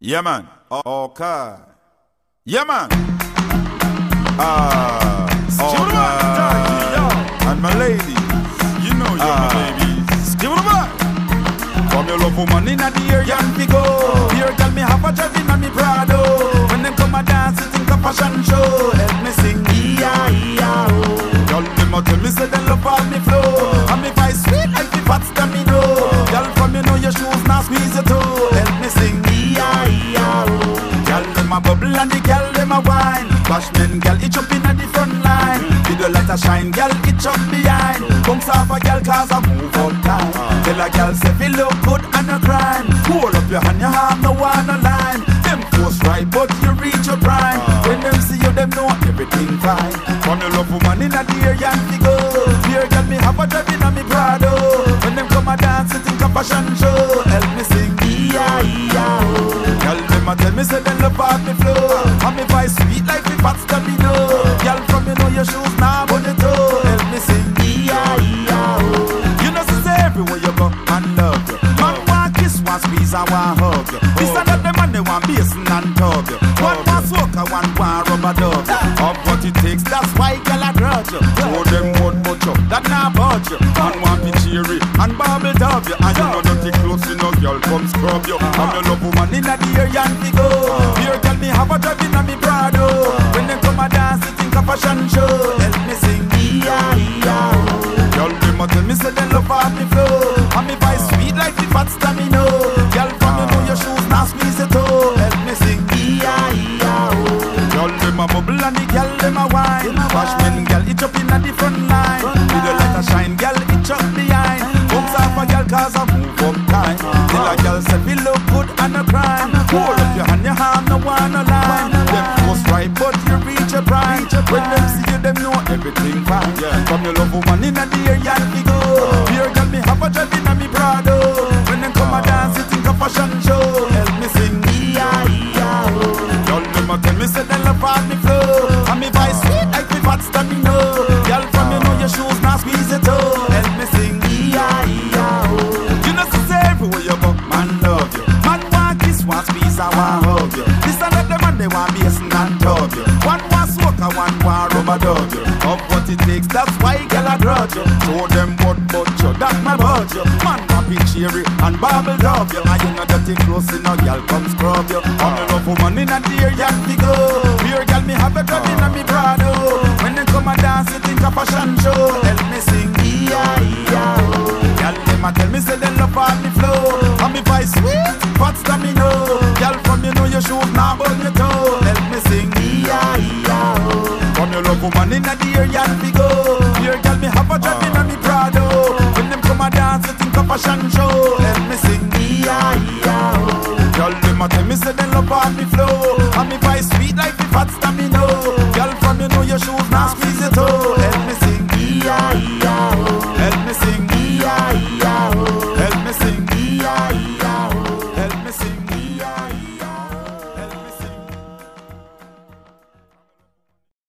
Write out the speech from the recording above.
Yeah, man. Okay. Yeah, man. Okay. And my lady, you know you're my baby. Give it back. From your love woman in the area and we go. Here tell me have a driving on me Prado. When them come a dance, it think a fashion show. Help me sing E-I-E-I-O. Y'all them a tell me say they love all me flow. And me voice sweet like the fat stamina. Y'all from you know your shoes now squeeze your toe. Help me sing E-I-E-I-O. Y'all them a bubble and the girl them a wine. Bashman girl it up in a the front line. Video light a shine, girl it up behind. Bounce off a girl cause I move up time. Tell a girl say feel look good and a crime. Hold up your hand, your arm, no one no line. Them force right, but you reach your prime. When them see you, them know everything fine. From your love woman in a dear young figure. Here girl me have a driving on me Prado. When them come a dance, you think a fashion show. Help me sing E-I-E-I-O. Girl them a tell me say them love off me flow. And me voice sweet like me fat stamina. Girl from you know your shoes now on the toe. Help me sing E-I-E-I-O. You know say everywhere you go, man love you. Man want kiss, want squeeze, and want hug you. This and that, the man they want basin and tug you. One want soca, one want rubber dub you. Of what it takes, that's why girl I grudge you. Show them one much up, that now budge you. Man want be cheery and bubble dub you. And you know dirty clothes, you know girl come scrub you. And you love woman in the area and we go. Here tell me have a driving on me Prado. When them come a dance, you think a fashion show. Help me sing E-I-E-I-O. Y'all them a tell me say they love off me flow. And me voice sweet like the fat stamina. Y'all from you know your shoes now squeeze your toe. Help me sing E-I-E-I-O. Y'all them a bubble and the girl them a wine. Bashman girl it up in a different line. Video light a shine, girl it up behind. Bounce off a girl cause I move up time. Tell a girl say feel look good and a crime. Hold up your hand, your arm, no one no line. Them force right but you reach your prime. When them see you them know everything fine. From your love woman in a dear yard we go. Here girl me have a driving on me Prado. When them come a dance you think a fashion show. Help me sing E-I-E-I-O. Y'all them a tell me say they love all me flow. And me voice sweet like me fat stamina. Y'all from you know your shoes now squeeze your toe. Help me sing E-I-E-I-O. You know say everywhere you go, man love you. Man want kiss, want squeeze, and want hug you. This and that the man they want basin and tug you. One want soca, one want rubber dub you. Of what it takes, that's why girl I grudge you. Show them what but you, that my budge you. Man want be cheery and bubble dub you. And you know dirty clothes, you know girl come scrub you. I'm the love woman in a dear young figure. Here girl me have a driving on me Prado. When they come a dance, you think a fashion show. Help me sing E-I-E-I-O. Girl them a tell me say they love all me flow. And me voice sweet, fat stamina. Girl from you know your shoes now on your toe. Help me sing E-I-E-I-O. From your love woman in a dear yard we go. Here girl me have a driving on me Prado. When them come a dance, you think a fashion show.